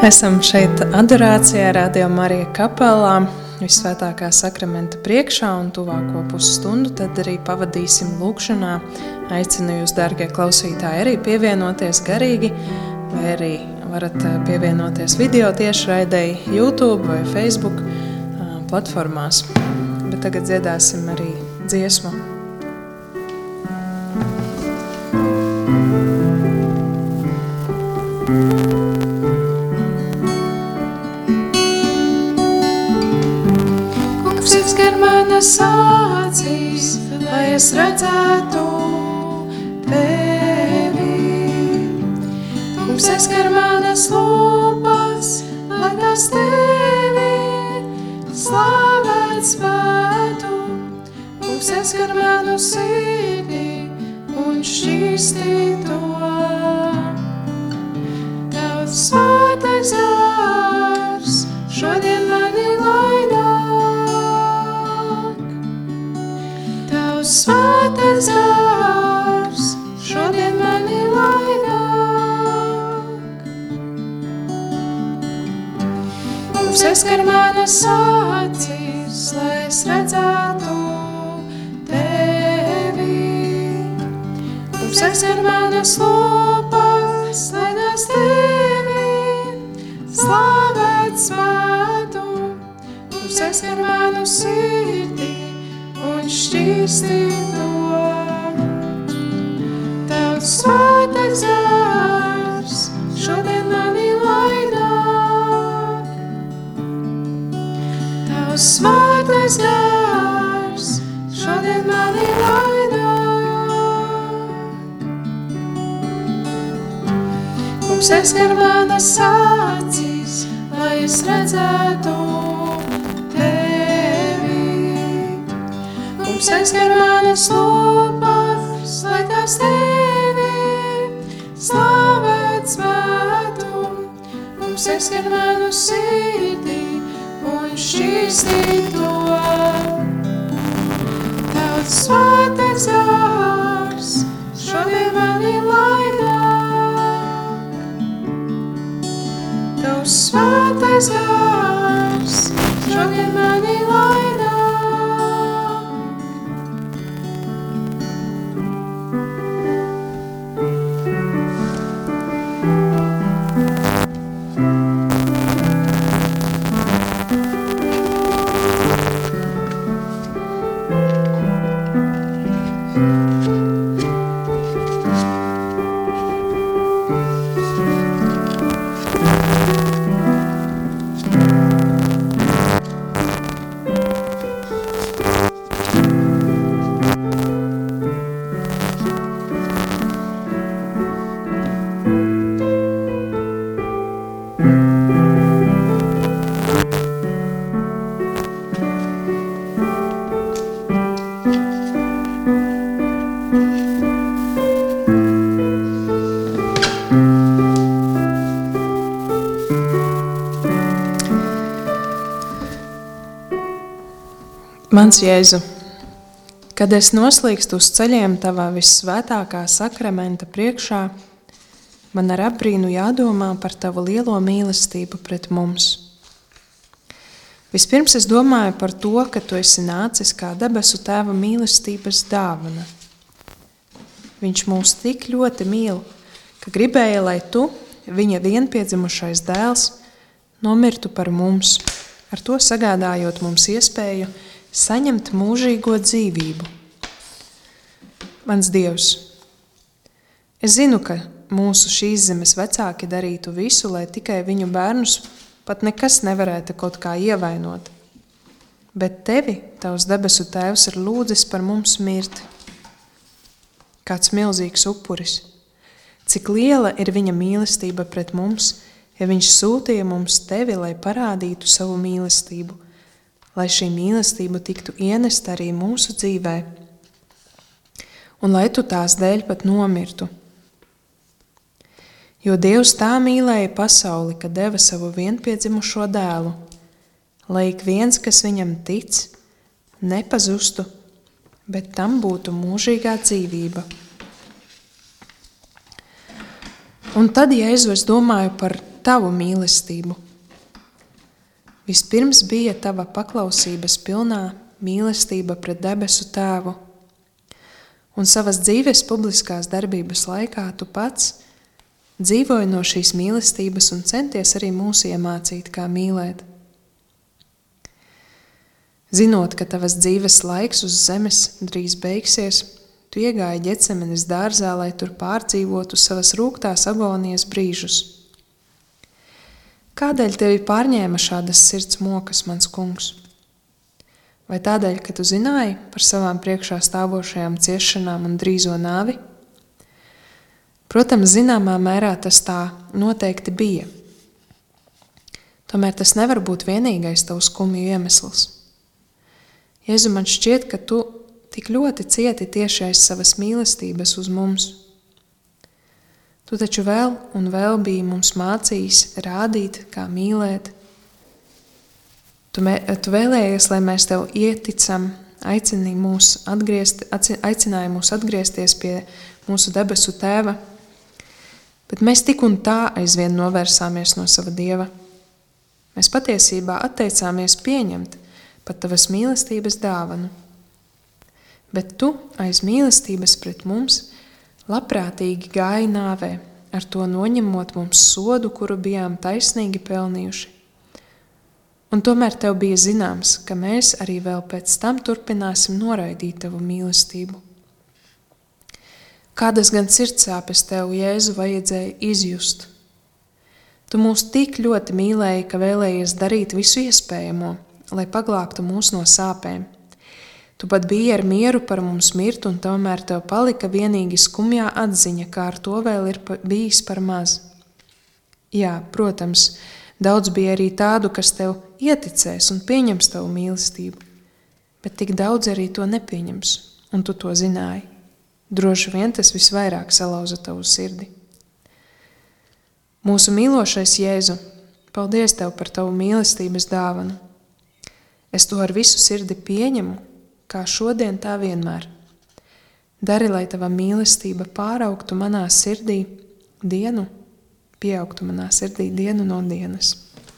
Esam šeit adorācijā Radio Marija kapelā, Visvētākā sakramenta priekšā, un tuvāko pusstundu tad arī pavadīsim lūkšanā. Aicinu jūs, dārgie klausītāji, arī pievienoties garīgi, vai arī varat pievienoties video tiešraidei YouTube vai Facebook platformās. Bet tagad dziedāsim arī dziesmu. Manas acīs, lai es redzētu tevi. Kungs, aizskar manas lūpas, lai tās tevi slavēt spētu. Kungs, aizskar manu sirdi un šķīstī to. Tavs svētais gars šodien mani laidā. Svētais gars šodien mani laidāk. Kungs, aizskar manas acīs, lai es redzētu tevi. Kungs, aizskar manas lūpas, lai tās tevi slavēt spētu. Kungs, aizskar manu sirdi un šķīstī to. Tavs svētais gars šodien mani laidāk. Tavs svētais gars šodien mani laidāk. Kungs, aizskar manas acīs, lai es redzētu Kungs, aizskar manas lūpas, lai tās tevi slavēt spētu. Kungs, aizskar manu sirdi un šķīstī to. Tavs svētais gars šodien mani laidāk. Tavs svētais gars šodien mani laidāk. Mans Jēzu, kad es noslīkstu uz ceļiem tavā vissvētākā sakramenta priekšā, man ar apbrīnu jādomā par tavu lielo mīlestību pret mums. Vispirms es domāju par to, ka tu esi nācis kā debesu tēva mīlestības dāvana. Viņš mūs tik ļoti mīl, ka gribēja, lai tu, viņa vienpiedzimušais dēls, nomirtu par mums, ar to sagādājot mums iespēju saņemt mūžīgo dzīvību. Mans Dievs, es zinu, ka mūsu šīs zemes vecāki darītu visu, lai tikai viņu bērnus pat nekas nevarētu kaut kā ievainot. Bet tevi, tavs debesu tēvs, ir lūdzis par mums mirt. Kāds milzīgs upuris. Cik liela ir viņa mīlestība pret mums, ja viņš sūtīja mums tevi, lai parādītu savu mīlestību, lai šī mīlestība tiktu ienesta arī mūsu dzīvē, un lai tu tās dēļ pat nomirtu. Jo Dievs tā mīlēja pasauli, ka deva savu vienpiedzimušo dēlu, lai ik viens, kas viņam tic, nepazustu, bet tam būtu mūžīgā dzīvība. Un tad, Jēzu, es domāju par tavu mīlestību. Vispirms bija tava paklausības pilnā mīlestība pret debesu Tēvu, un savas dzīves publiskās darbības laikā tu pats dzīvoji no šīs mīlestības un centies arī mūs iemācīt, kā mīlēt. Zinot, ka tavas dzīves laiks uz zemes drīz beigsies, tu iegāji Ģecemenes dārzā, lai tur pārdzīvotu savas rūgtās agonijas brīžus. Kādēļ tevi pārņēma šādas sirds mokas, mans kungs? Vai tādēļ, ka tu zināji par savām priekšā stāvošajām ciešanām un drīzo nāvi? Protams, zināmā mērā tas tā noteikti bija. Tomēr tas nevar būt vienīgais tavs skumju iemesls. Jēzu, man šķiet, ka tu tik ļoti cieti tieši aiz savas mīlestības uz mums. Tu taču vēl un vēl biji mums mācījis rādīt, kā mīlēt. Tu vēlējies, lai mēs tev ieticam, aicināji mūs atgriezties pie mūsu debesu Tēva, bet mēs tik un tā aizvien novērsāmies no sava Dieva. Mēs patiesībā atteicāmies pieņemt pat tavas mīlestības dāvanu. Bet tu aiz mīlestības pret mums labprātīgi gāji nāvē, ar to noņemot mums sodu, kuru bijām taisnīgi pelnījuši. Un tomēr tev bija zināms, ka mēs arī vēl pēc tam turpināsim noraidīt tavu mīlestību. Kādas gan sirdsāpes tev, Jēzu, vajadzēja izjust? Tu mūs tik ļoti mīlēji, ka vēlējies darīt visu iespējamo, lai paglābtu mūs no sāpēm. Tu pat biji ar mieru par mums mirt, un tomēr tev palika vienīgi skumjā atziņa, kā ar to vēl ir bijis par maz. Jā, protams, daudz bija arī tādu, kas tev ieticēs un pieņems tavu mīlestību, bet tik daudz arī to nepieņems, un tu to zināji. Droši vien tas visvairāk salauza tavu sirdi. Mūsu mīlošais Jēzu, paldies tev par tavu mīlestības dāvanu. Es to ar visu sirdi pieņemu, kā šodien tā vienmēr. Dari, lai tava mīlestība pieaugtu manā sirdī dienu no dienas.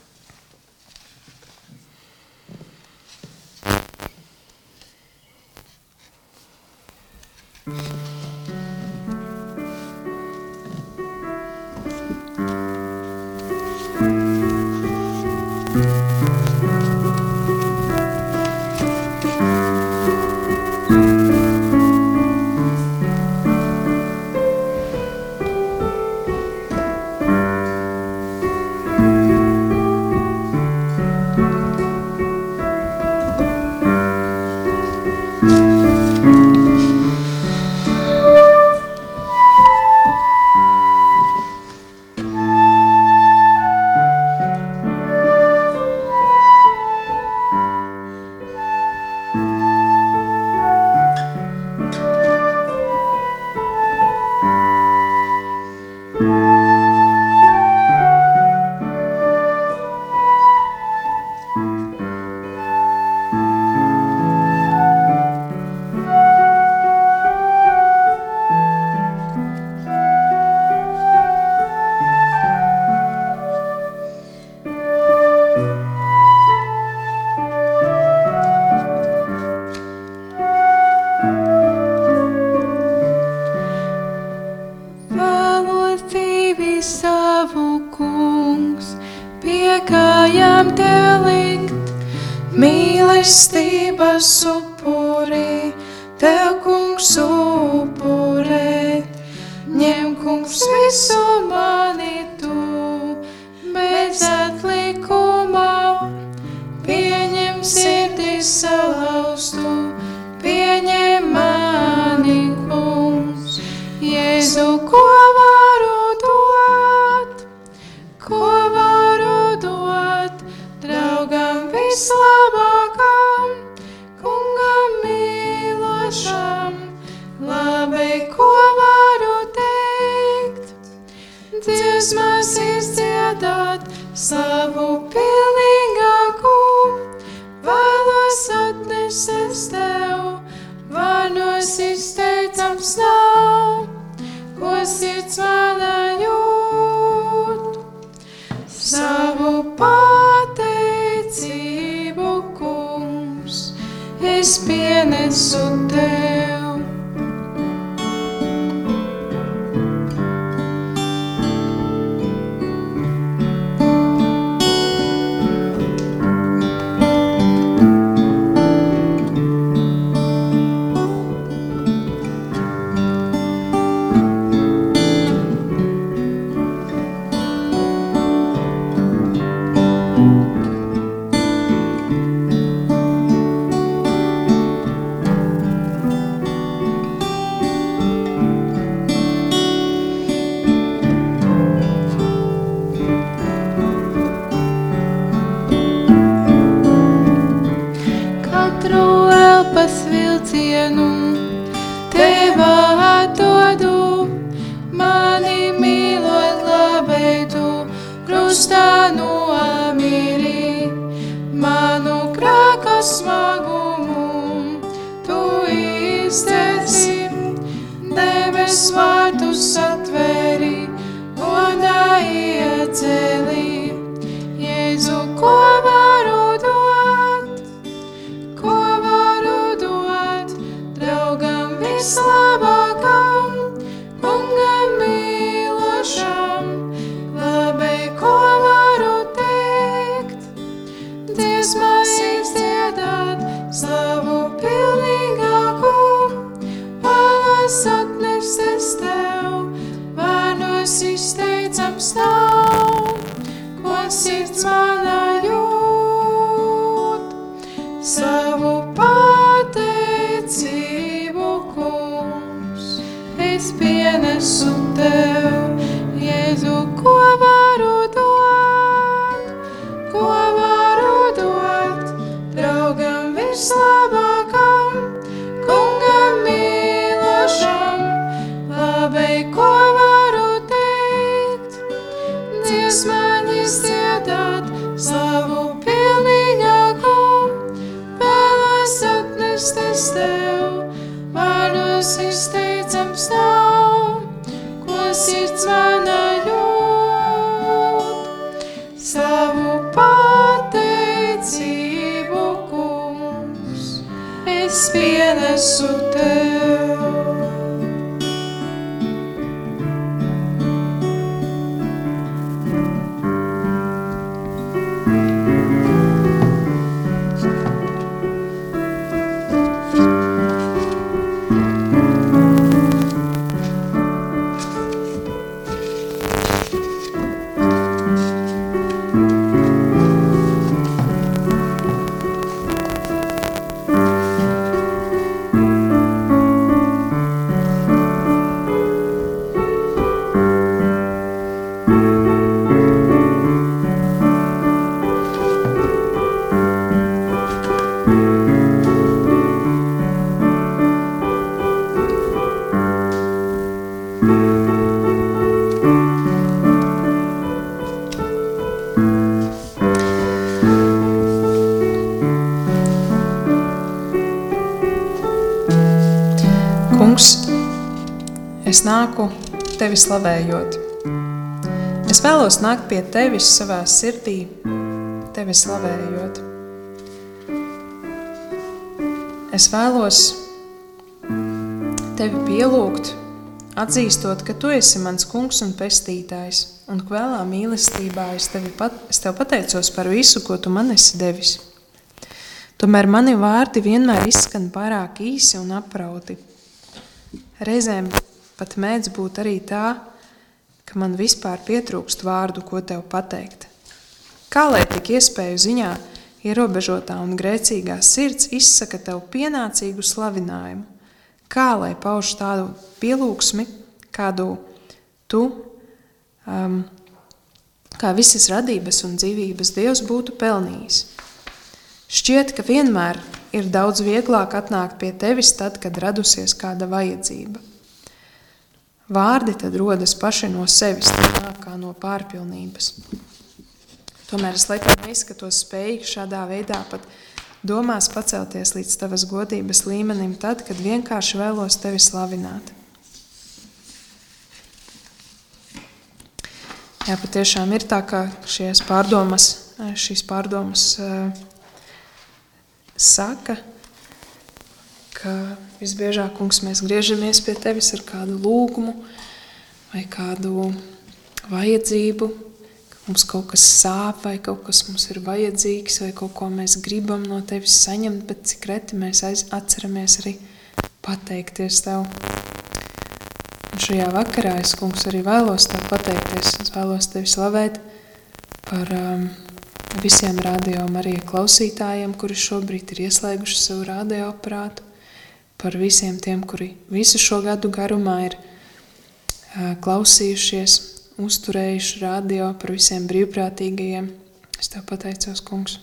Mīlestības upurī, tev, kungs, upurēt, ņem, kungs, visu mani tu, bez atlikumā, pieņem sirdī salauztu, pieņem mani, kungs, Jēzu, ko varu dot, draugam vislabākam, kungam mīlošam, labi, ko varu teikt, dziesmas izdziedāt savu pilnīgāku, vēlos atnest es tev, vārnos izteicams nav, ko sirds manā jūt. es pienesu tev. Kungs, es nāku tevi slavējot. Es vēlos nākt pie tevis savā sirdī, tevi slavējot. Es vēlos tevi pielūgt, atzīstot, ka tu esi mans kungs un pestītājs, un kvēlā mīlestībā es tev pateicos par visu, ko tu man esi devis. Tomēr mani vārdi vienmēr izskan pārāk īsi un aprauti. Reizēm pat mēdz būt arī tā, ka man vispār pietrūkst vārdu, ko tev pateikt. Kā lai tik iespēju ziņā ierobežotā un grēcīgā sirds izsaka tev pienācīgu slavinājumu? Kā lai pauž tādu pielūgsmi, kādu tu, kā visas radības un dzīvības Dievs būtu pelnījis? Šķiet, ka vienmēr ir daudz vieglāk atnākt pie tevis tad, kad radusies kāda vajadzība. Vārdi tad rodas paši no sevis, tā kā no pārpilnības. Tomēr es laikam neizskatos spējīgi šādā veidā pat domās pacelties līdz tavas godības līmenim tad, kad vienkārši vēlos tevi slavināt. Jā, patiešām ir tā, ka šīs pārdomas saka, ka visbiežāk, kungs, mēs griežamies pie tevis ar kādu lūgumu vai kādu vajadzību, ka mums kaut kas sāp vai kaut kas mums ir vajadzīgs vai kaut ko mēs gribam no tevis saņemt, bet cik reti mēs atceramies arī pateikties tev. Un šajā vakarā es, kungs, arī vēlos tev pateikties. Es vēlos tevi slavēt par visiem Radio Marija klausītājiem, kuri šobrīd ir ieslēguši savu radioaparātu, par visiem tiem, kuri visu šo gadu garumā ir klausījušies, uzturējuši radio, par visiem brīvprātīgajiem. Es tev pateicos, kungs.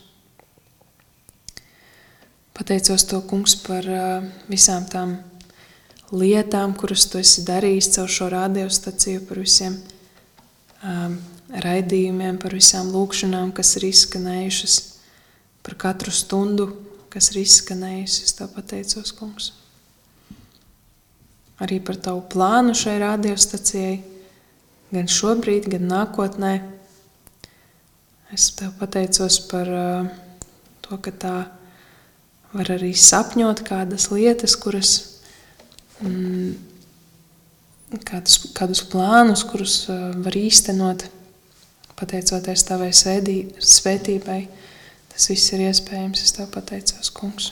Pateicos to, kungs, par visām tām lietām, kuras tu esi darījis caur šo radiostaciju, par visiem raidījumiem, par visām lūkšanām, kas ir izskanējušas, par katru stundu, kas ir izskanējusi. Es tev pateicos, kungs. Arī par tavu plānu šai radiostacijai, gan šobrīd, gan nākotnē. Es tev pateicos par to, ka tā var arī sapņot kādas lietas, kuras, kādus plānus, kurus var īstenot, pateicoties tavai svētībai. Tas viss ir iespējams. Es tev pateicos, kungs.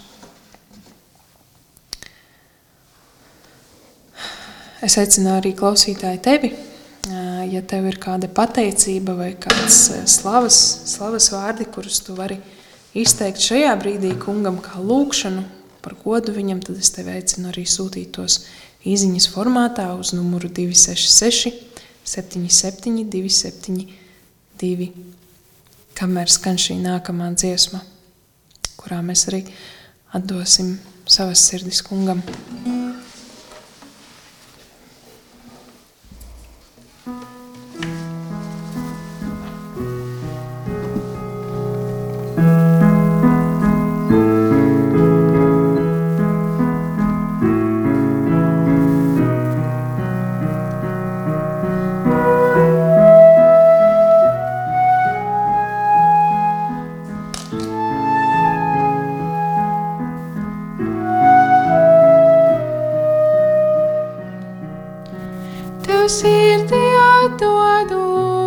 Es aicinu arī klausītāju tevi, ja tev ir kāda pateicība vai kāds slavas vārdi, kurus tu vari izteikt šajā brīdī kungam kā lūkšanu par godu viņam, tad es tevi aicinu arī sūtīt tos īziņas formātā uz numuru 266 77 272, kamēr skan šī nākamā dziesma, kurā mēs arī atdosim savas sirdis kungam. Sirdī atdodu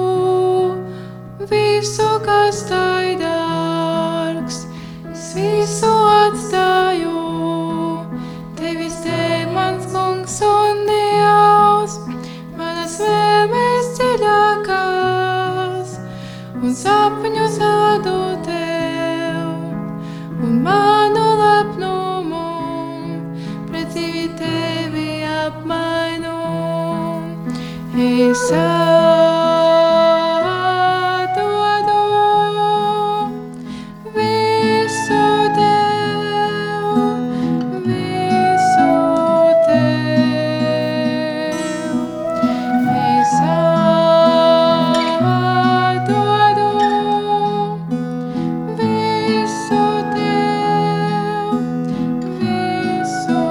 visu, kas tai dārgs, es visu atstāju, tevis dēļ mans kungs un Dievs, manas vēlmes dziļākās, un sapņus vadu tev, un manu lepnumu pret tevi apmainu. Es atdodu visu tev, visu tev. Es atdodu visu tev, visu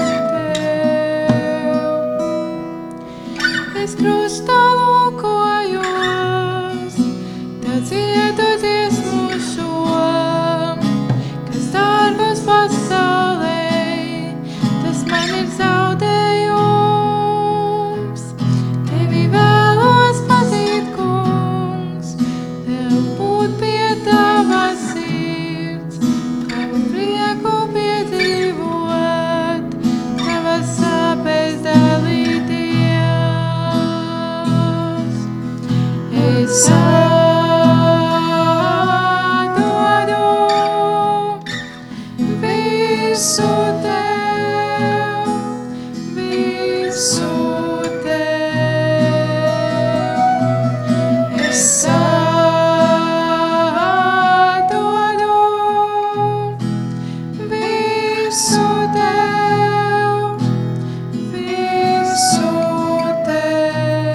tev. Es krustā lūkojos, tad dziedu dziesmu šo, kas dārgos pasaulē, tas man ir zaudējums. Tevi vēlos pazīt, kungs, tev būt pie tavas sirds, tavu prieku piedzīvot, tavas sāpes dalīties. Es atdodu visu tev, visu tev. Es atdodu visu tev, visu tev.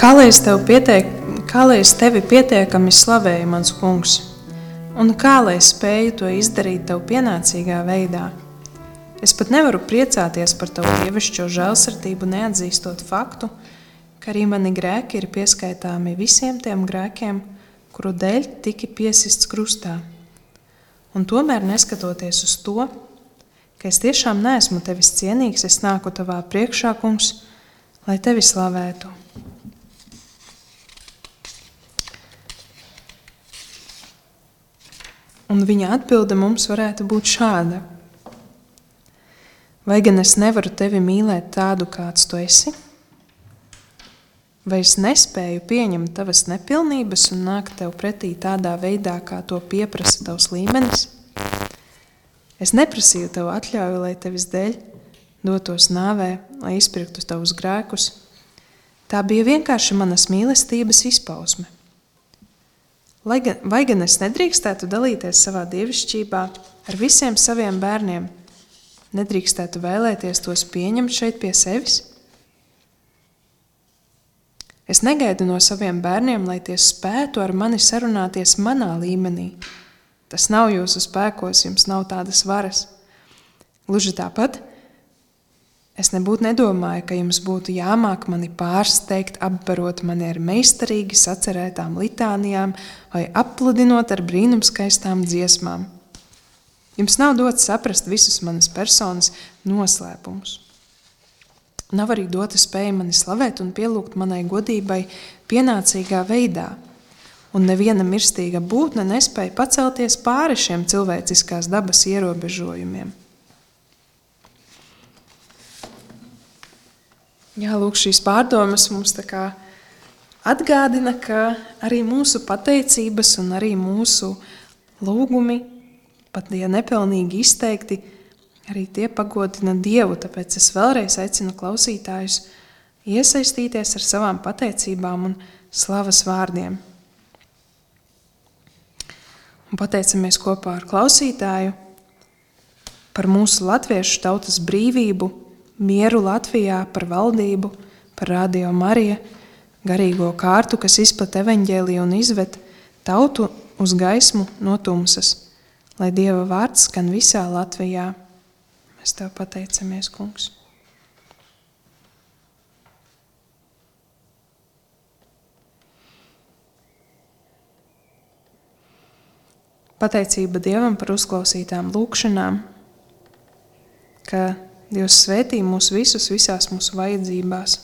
Kā lai es tevi pietiekami slavēju, mans kungs, un kā lai es spēju to izdarīt tev pienācīgā veidā? Es pat nevaru priecāties par tavu dievišķo žēlsirdību, neatzīstot faktu, ka arī mani grēki ir pieskaitāmi visiem tiem grēkiem, kuru dēļ tiki piesists krustā. Un tomēr, neskatoties uz to, ka es tiešām neesmu tevis cienīgs, es nāku tavā priekšā, kungs, lai tevi slavētu. Un viņa atbilde mums varētu būt šāda. Vai gan es nevaru tevi mīlēt tādu, kāds tu esi? Vai es nespēju pieņemt tavas nepilnības un nākt tev pretī tādā veidā, kā to pieprasa tavs līmenis? Es neprasīju tev atļauju, lai tevis dēļ dotos nāvē, lai izpirktu tavus grēkus. Tā bija vienkārši manas mīlestības izpausme. Vai gan es nedrīkstētu dalīties savā dievišķībā ar visiem saviem bērniem? Nedrīkstētu vēlēties tos pieņemt šeit pie sevis? Es negaidu no saviem bērniem, lai tie spētu ar mani sarunāties manā līmenī. Tas nav jūsu spēkos, jums nav tādas varas. Gluži tāpat, es nebūtu nedomāju, ka jums būtu jāmāk mani pārsteigt, apbarot mani ar meistarīgi sacerētām litānijām vai apludinot ar brīnumskaistām dziesmām. Jums nav dots saprast visus manas personas noslēpumus. Nav arī dota spēja mani slavēt un pielūgt manai godībai pienācīgā veidā, un neviena mirstīga būtne nespēja pacelties pāri šiem cilvēciskās dabas ierobežojumiem. Jā, lūk, šīs pārdomas mums tā kā atgādina, ka arī mūsu pateicības un arī mūsu lūgumi, pat ja nepilnīgi izteikti, arī tie pagodina Dievu, tāpēc es vēlreiz aicinu klausītājus iesaistīties ar savām pateicībām un slavas vārdiem. Un pateicamies kopā ar klausītāju par mūsu latviešu tautas brīvību, mieru Latvijā, par valdību, par Radio Marija, garīgo kārtu, kas izplat evaņģēliju un izved tautu uz gaismu no tumsas, lai Dieva vārds skan visā Latvijā. Mēs tev pateicamies, kungs. Pateicība Dievam par uzklausītām lūkšanām, ka Dievs svētī mūs visus visās mūsu vajadzībās.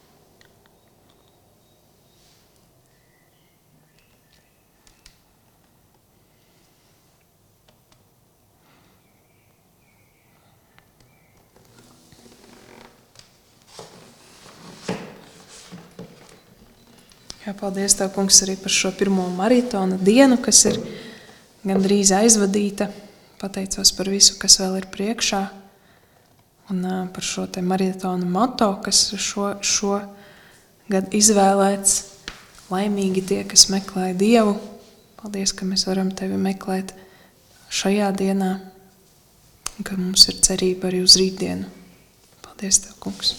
Jā, paldies Tev, kungs, arī par šo pirmo maratona dienu, kas ir gandrīz aizvadīta. Pateicos par visu, kas vēl ir priekšā. Un par šo te maratona moto, kas šo gadu izvēlēts. Laimīgi tie, kas meklē Dievu. Paldies, ka mēs varam Tevi meklēt šajā dienā. Un ka mums ir cerība arī uz rītdienu. Paldies Tev, kungs.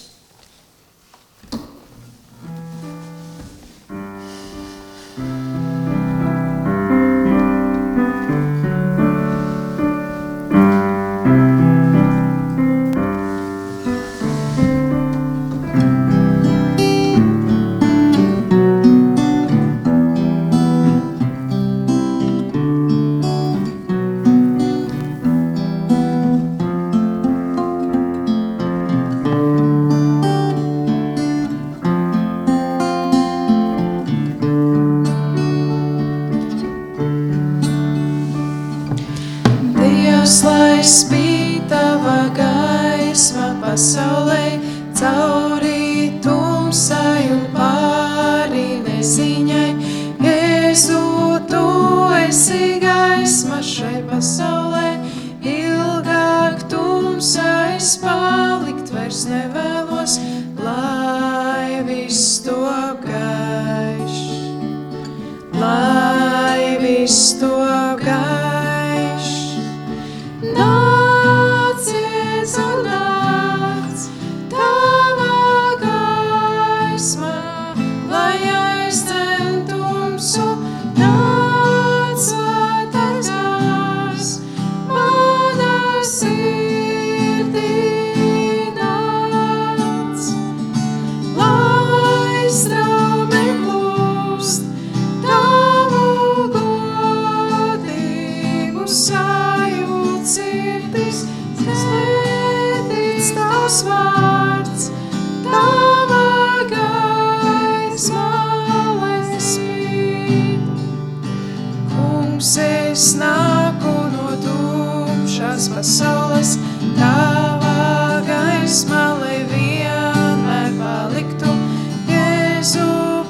Lai spīd tava gaisma pasaulē, cauri tumsai un pāri neziņai. Jēzu, tu esi gaisma šai pasaulē, ilgāk tumsai palikt vairs nevēlos, lai viss top gaišs, lai viss top gaišs. Nācies un nāc, tava gaisma, lai tavs vārds, tava gaisma, lai spīd. Kungs, es nāku no tumšās pasaules, tava gaisma, lai vienmēr paliktu. Jēzu,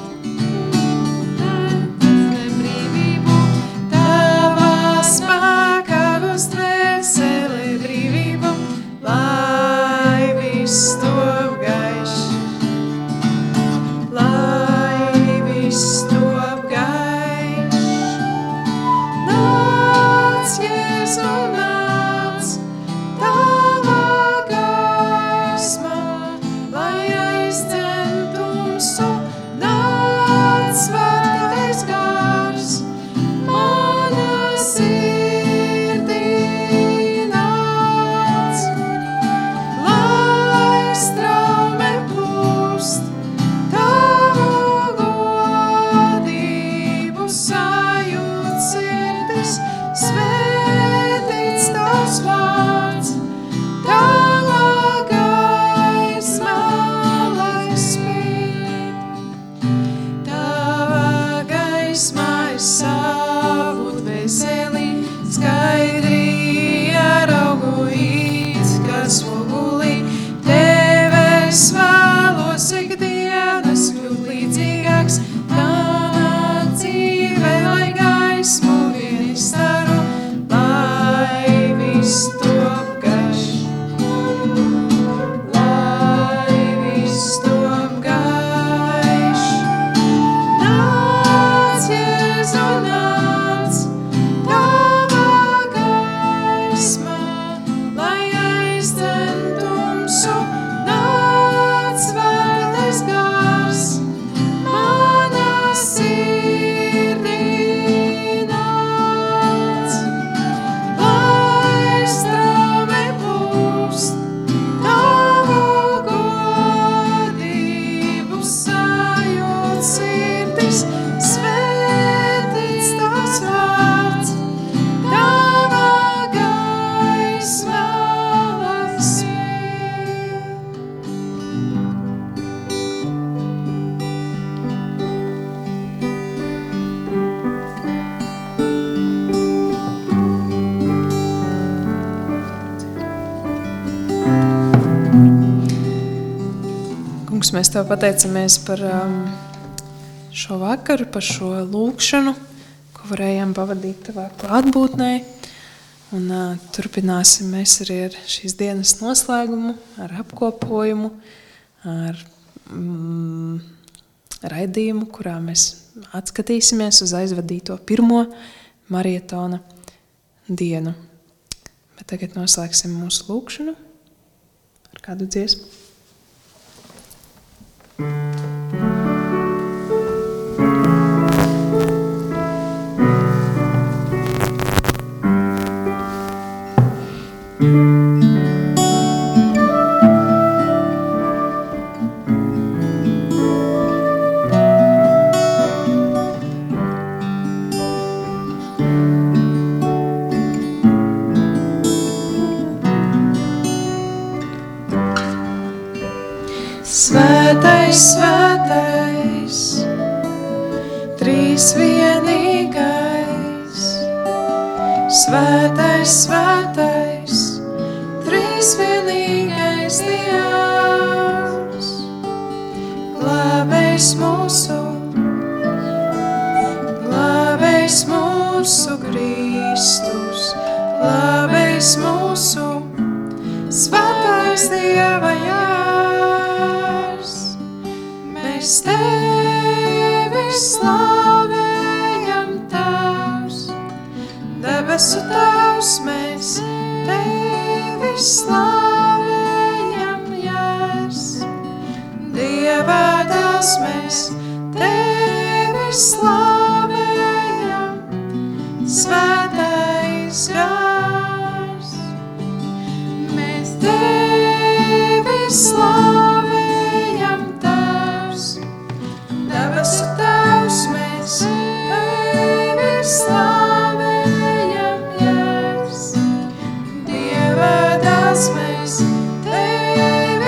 brīvību, tava spēkā uz dvēseli brīvību, lai viss top gaišs, lai viss top gaišs. Nāc, Jēzu, nāc, tava gaisma, lai aizdzen tumsu. Nāc, svētais gars, mana sirdī nāc, lai straume plūst, tavu godību sajūt sirdis, svētīts tavs vārds, tava gaisma, lai spīd. Tava gaisma es savu dvēseli skaidri ieraugu it, kas ogulī. Tev es vēlos ikdienas kļūt līdzīgāks, tava dzīve, lai gaismu vien izstaro, lai viss top gaišs, lai viss top gaišs. Nāc, Jēzu, nāc, tava gaisma, lai aizdzen tumsu. Nāc, svētais gars, mana sirdī nāc, lai straume plūst, tavu godību sajūt sirdis, svētīts tavs vārds, tava gaisma, lai spīd. Kungs, mēs Tev pateicamies par šo vakaru, par šo lūkšanu, ko varējām pavadīt Tavā klātbūtnē. Un turpināsim mēs arī ar šīs dienas noslēgumu, ar apkopojumu, ar raidījumu, kurā mēs atskatīsimies uz aizvadīto pirmo marietona dienu. Bet tagad noslēgsim mūsu lūkšanu ar kādu dziesmu. Svētais, svētais, trīsvienīgais. Svētais, svētais, trīsvienīgais Dievs. Glābējs mūsu Kristus, glābējs mūsu, svētais Dieva Jērs. Mēs Tevi slavējam, Tēvs, debesu Tēvs, mēs Tevi slavējam, Jērs. Dieva Dēls, mēs Tevi slavējam, svētais gars. Mēs Tevi slavējam, Tēvs, debesu Tēvs, mēs Tevi slavējam, Jērs. Dieva Dēls, mēs Tevi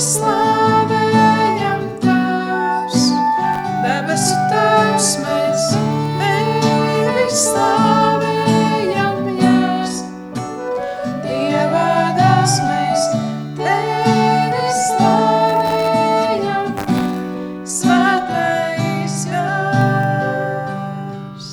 slavējam Tavs, debesu Tevs mēs, Tevi slavējam, Jēs. Dieva dēls mēs, Tevi slavējam, Svētais Gars.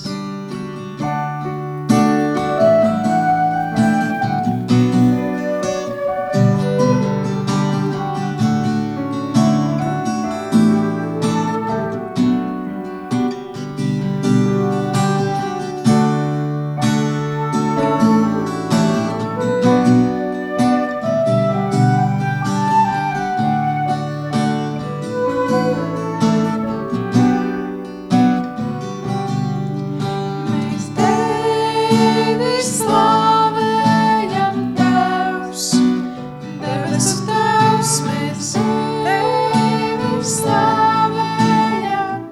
Mēs Tevi slavējam, Tevs, debesu Tevs mēs, Tevi slavējam,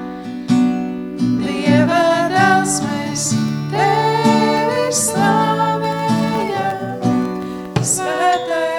Dieva dēls mēs, Tevi slavējam, Svētais